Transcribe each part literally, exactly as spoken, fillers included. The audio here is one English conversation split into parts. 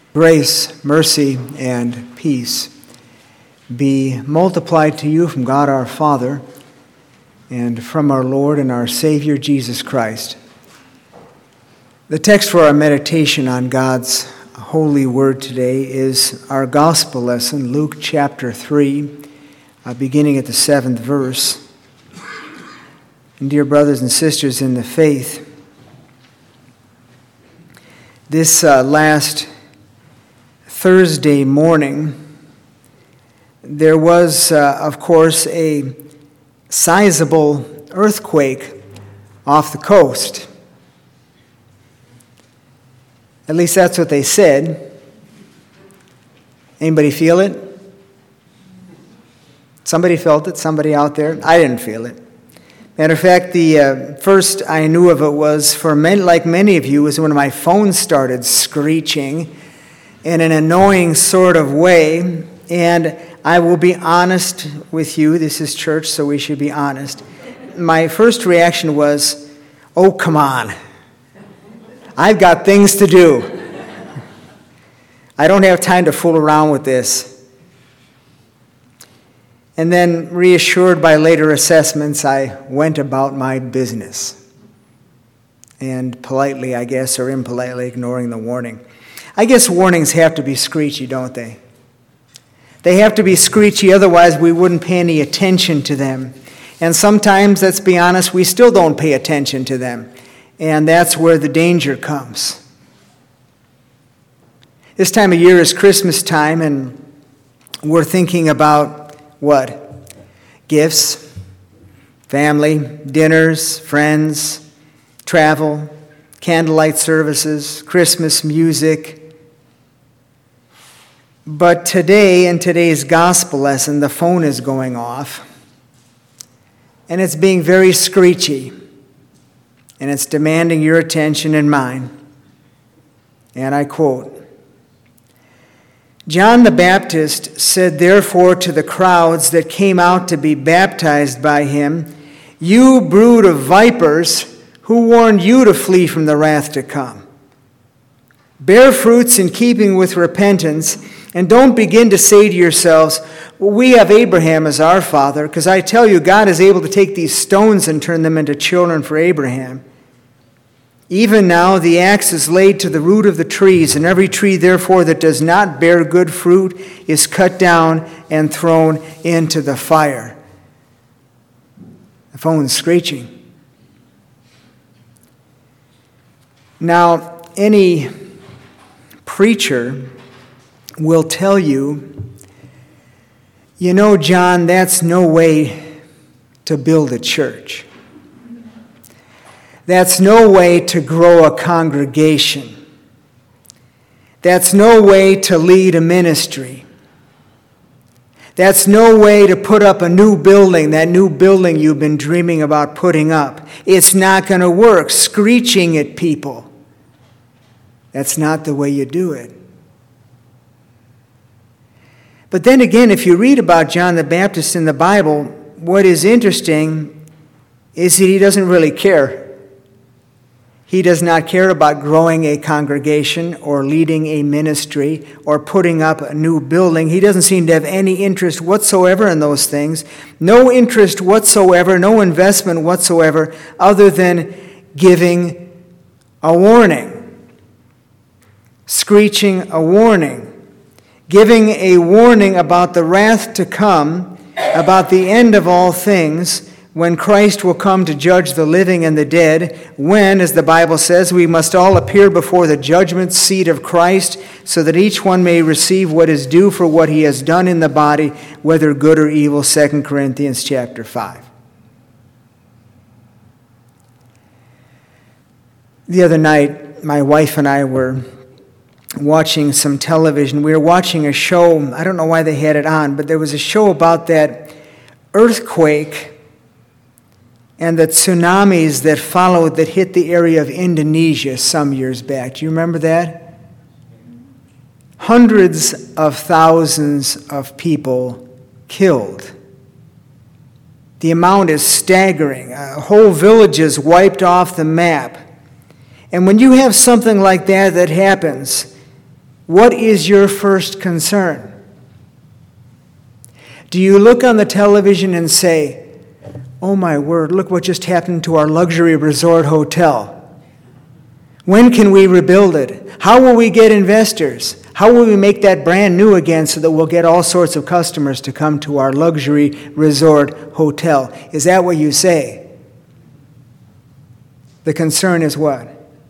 Grace, mercy, and peace be multiplied to you from God our Father and from our Lord and our Savior Jesus Christ. The text for our meditation on God's holy word today is our gospel lesson, Luke chapter three, uh, beginning at the seventh verse. And dear brothers and sisters in the faith, this uh, last Thursday morning, there was, uh, of course, a sizable earthquake off the coast. At least that's what they said. Anybody feel it? Somebody felt it, somebody out there. I didn't feel it. Matter of fact, the uh, first I knew of it was, for many, like many of you, was when my phone started screeching in an annoying sort of way. And I will be honest with you. This is church, so we should be honest. My first reaction was, oh, come on. I've got things to do. I don't have time to fool around with this. And then, reassured by later assessments, I went about my business. And politely, I guess, or impolitely ignoring the warning. I guess warnings have to be screechy, don't they? They have to be screechy, otherwise we wouldn't pay any attention to them. And sometimes, let's be honest, we still don't pay attention to them. And that's where the danger comes. This time of year is Christmas time, and we're thinking about what? Gifts, family, dinners, friends, travel, candlelight services, Christmas music. But today, in today's gospel lesson, the phone is going off, and it's being very screechy, and it's demanding your attention and mine. And I quote, John the Baptist said therefore to the crowds that came out to be baptized by him, you brood of vipers, who warned you to flee from the wrath to come? Bear fruits in keeping with repentance, and don't begin to say to yourselves, well, we have Abraham as our father, because I tell you, God is able to take these stones and turn them into children for Abraham. Even now the axe is laid to the root of the trees, and every tree, therefore, that does not bear good fruit is cut down and thrown into the fire. The phone's screeching. Now, any preacher will tell you, you know, John, that's no way to build a church. That's no way to grow a congregation. That's no way to lead a ministry. That's no way to put up a new building, that new building you've been dreaming about putting up. It's not going to work, screeching at people. That's not the way you do it. But then again, if you read about John the Baptist in the Bible, what is interesting is that he doesn't really care. He does not care about growing a congregation or leading a ministry or putting up a new building. He doesn't seem to have any interest whatsoever in those things. No interest whatsoever, no investment whatsoever, other than giving a warning, screeching a warning. Giving a warning about the wrath to come, about the end of all things, when Christ will come to judge the living and the dead, when, as the Bible says, we must all appear before the judgment seat of Christ, so that each one may receive what is due for what he has done in the body, whether good or evil, Second Corinthians chapter five. The other night, my wife and I were watching some television. We were watching a show. I don't know why they had it on, but there was a show about that earthquake and the tsunamis that followed that hit the area of Indonesia some years back. Do you remember that? Hundreds of thousands of people killed. The amount is staggering. Uh, whole villages wiped off the map. And when you have something like that that happens, what is your first concern? Do you look on the television and say, oh my word, look what just happened to our luxury resort hotel? When can we rebuild it? How will we get investors? How will we make that brand new again so that we'll get all sorts of customers to come to our luxury resort hotel? Is that what you say? The concern is what?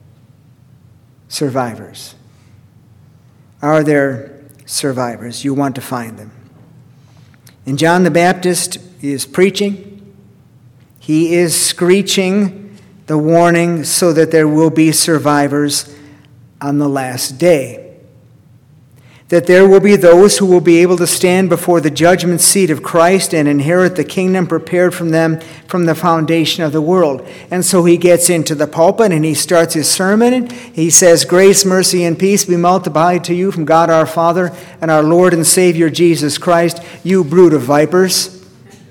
Survivors. Are there survivors? You want to find them. And John the Baptist is preaching. He is screeching the warning so that there will be survivors on the last day. That there will be those who will be able to stand before the judgment seat of Christ and inherit the kingdom prepared from them from the foundation of the world. And so he gets into the pulpit and he starts his sermon. He says, grace, mercy, and peace be multiplied to you from God our Father and our Lord and Savior Jesus Christ, you brood of vipers.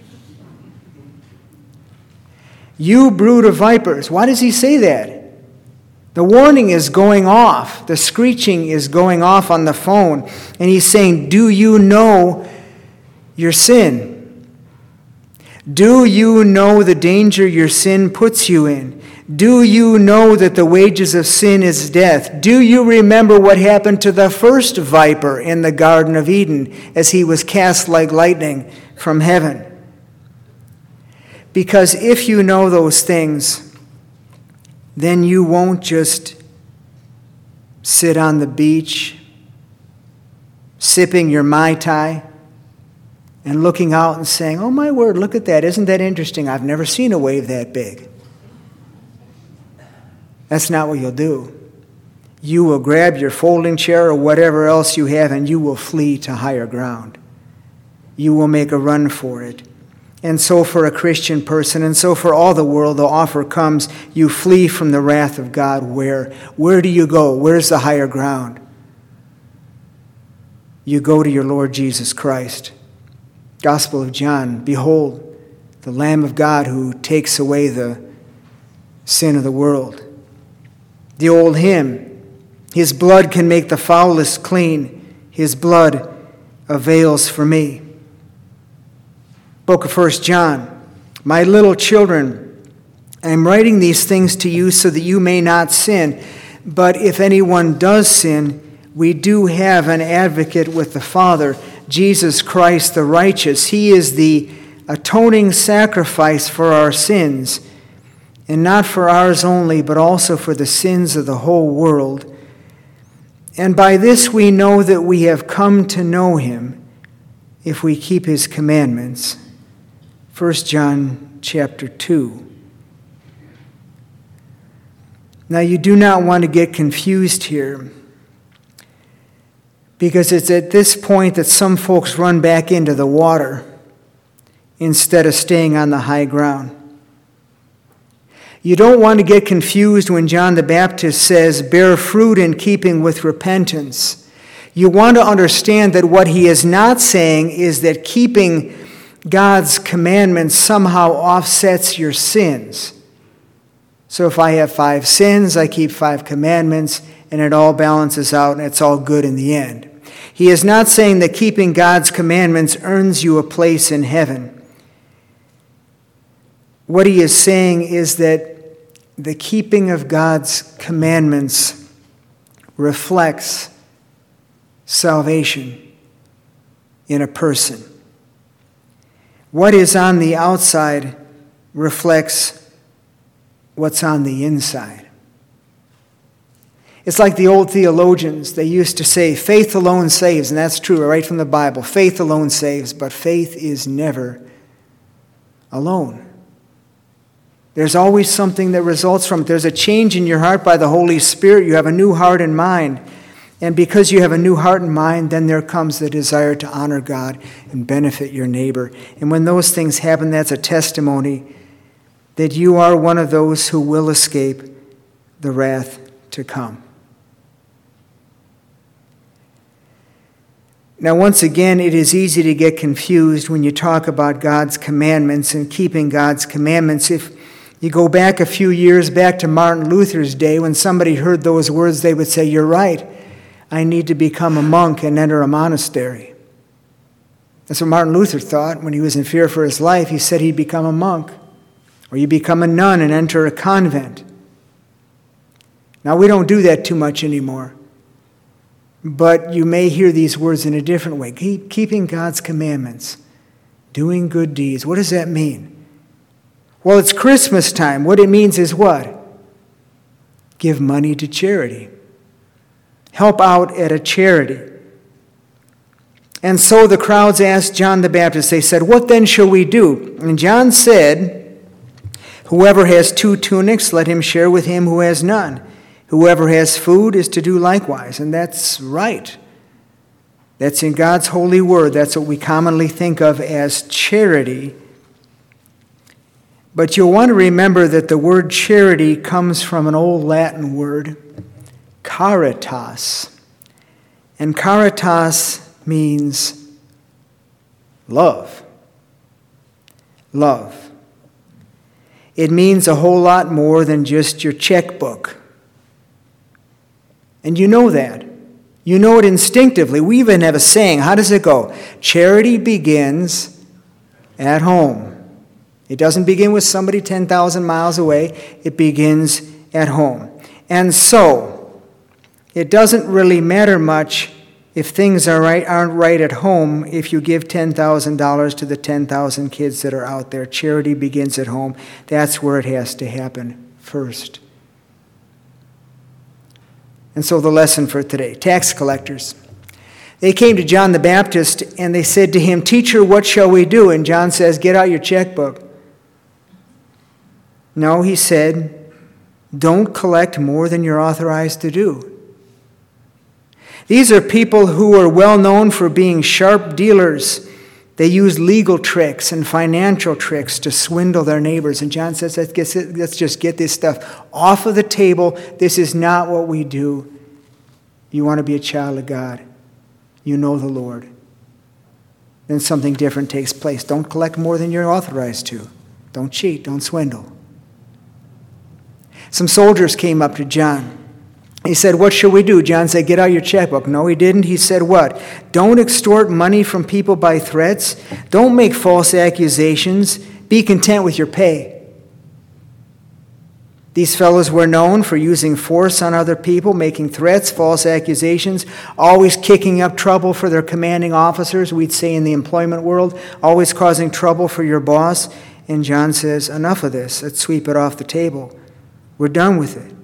You brood of vipers. Why does he say that? The warning is going off. The screeching is going off on the phone. And he's saying, do you know your sin? Do you know the danger your sin puts you in? Do you know that the wages of sin is death? Do you remember what happened to the first viper in the Garden of Eden as he was cast like lightning from heaven? Because if you know those things, then you won't just sit on the beach, sipping your Mai Tai, and looking out and saying, oh my word, look at that. Isn't that interesting? I've never seen a wave that big. That's not what you'll do. You will grab your folding chair or whatever else you have, and you will flee to higher ground. You will make a run for it. And so for a Christian person, and so for all the world, the offer comes, you flee from the wrath of God. Where? Where do you go? Where's the higher ground? You go to your Lord Jesus Christ. Gospel of John, behold, the Lamb of God who takes away the sin of the world. The old hymn, his blood can make the foulest clean. His blood avails for me. Book of First John, my little children, I am writing these things to you so that you may not sin. But if anyone does sin, we do have an advocate with the Father, Jesus Christ the righteous. He is the atoning sacrifice for our sins, and not for ours only, but also for the sins of the whole world. And by this we know that we have come to know him, if we keep his commandments. First John chapter two. Now you do not want to get confused here, because it's at this point that some folks run back into the water instead of staying on the high ground. You don't want to get confused when John the Baptist says, bear fruit in keeping with repentance. You want to understand that what he is not saying is that keeping God's commandments somehow offsets your sins. So if I have five sins, I keep five commandments, and it all balances out, and it's all good in the end. He is not saying that keeping God's commandments earns you a place in heaven. What he is saying is that the keeping of God's commandments reflects salvation in a person. What is on the outside reflects what's on the inside. It's like the old theologians. They used to say, faith alone saves, and that's true, right from the Bible. Faith alone saves, but faith is never alone. There's always something that results from it. There's a change in your heart by the Holy Spirit. You have a new heart and mind. And because you have a new heart and mind, then there comes the desire to honor God and benefit your neighbor. And when those things happen, that's a testimony that you are one of those who will escape the wrath to come. Now, once again, it is easy to get confused when you talk about God's commandments and keeping God's commandments. If you go back a few years, back to Martin Luther's day, when somebody heard those words, they would say, you're right. I need to become a monk and enter a monastery. That's what Martin Luther thought when he was in fear for his life. He said he'd become a monk, or you become a nun and enter a convent. Now, we don't do that too much anymore. But you may hear these words in a different way. Keep, keeping God's commandments, doing good deeds. What does that mean? Well, it's Christmas time. What it means is what? Give money to charity. Help out at a charity. And so the crowds asked John the Baptist, they said, what then shall we do? And John said, whoever has two tunics, let him share with him who has none. Whoever has food is to do likewise. And that's right. That's in God's holy word. That's what we commonly think of as charity. But you'll want to remember that the word charity comes from an old Latin word, caritas. And caritas means love. Love. It means a whole lot more than just your checkbook. And you know that. You know it instinctively. We even have a saying. How does it go? Charity begins at home. It doesn't begin with somebody ten thousand miles away. It begins at home. And so, it doesn't really matter much if things are right, aren't right at home if you give ten thousand dollars to the ten thousand kids that are out there. Charity begins at home. That's where it has to happen first. And so the lesson for today, tax collectors. They came to John the Baptist and they said to him, Teacher, what shall we do? And John says, get out your checkbook. No, he said, don't collect more than you're authorized to do. These are people who are well known for being sharp dealers. They use legal tricks and financial tricks to swindle their neighbors. And John says, let's, get, let's just get this stuff off of the table. This is not what we do. You want to be a child of God. You know the Lord. Then something different takes place. Don't collect more than you're authorized to. Don't cheat. Don't swindle. Some soldiers came up to John. He said, what shall we do? John said, get out your checkbook. No, he didn't. He said what? Don't extort money from people by threats. Don't make false accusations. Be content with your pay. These fellows were known for using force on other people, making threats, false accusations, always kicking up trouble for their commanding officers, we'd say in the employment world, always causing trouble for your boss. And John says, enough of this. Let's sweep it off the table. We're done with it.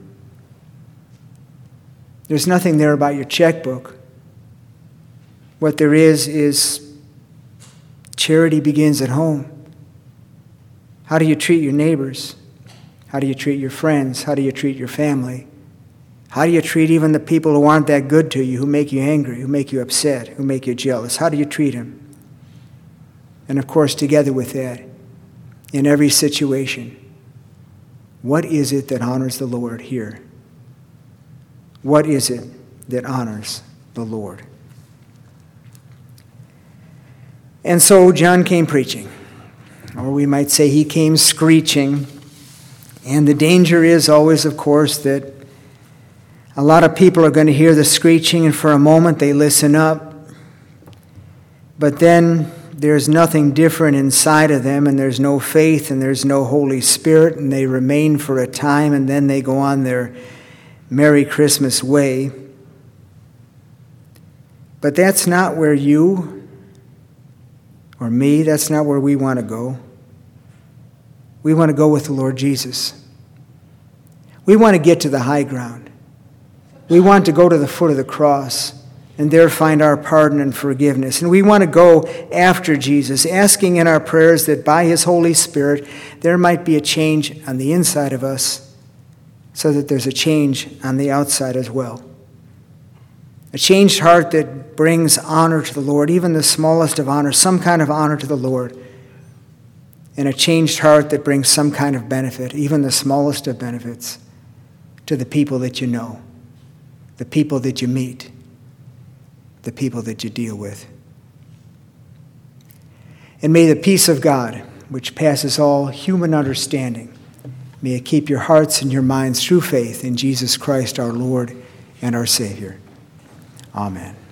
There's nothing there about your checkbook. What there is, is charity begins at home. How do you treat your neighbors? How do you treat your friends? How do you treat your family? How do you treat even the people who aren't that good to you, who make you angry, who make you upset, who make you jealous? How do you treat them? And of course, together with that, in every situation, what is it that honors the Lord here? What is it that honors the Lord? And so John came preaching, or we might say he came screeching. And the danger is always, of course, that a lot of people are going to hear the screeching, and for a moment they listen up. But then there's nothing different inside of them, and there's no faith, and there's no Holy Spirit, and they remain for a time, and then they go on their Merry Christmas way. But that's not where you or me, that's not where we want to go. We want to go with the Lord Jesus. We want to get to the high ground. We want to go to the foot of the cross and there find our pardon and forgiveness. And we want to go after Jesus, asking in our prayers that by His Holy Spirit there might be a change on the inside of us so that there's a change on the outside as well. A changed heart that brings honor to the Lord, even the smallest of honor, some kind of honor to the Lord. And a changed heart that brings some kind of benefit, even the smallest of benefits, to the people that you know, the people that you meet, the people that you deal with. And may the peace of God, which passes all human understanding, may it keep your hearts and your minds through faith in Jesus Christ our Lord and our Savior. Amen.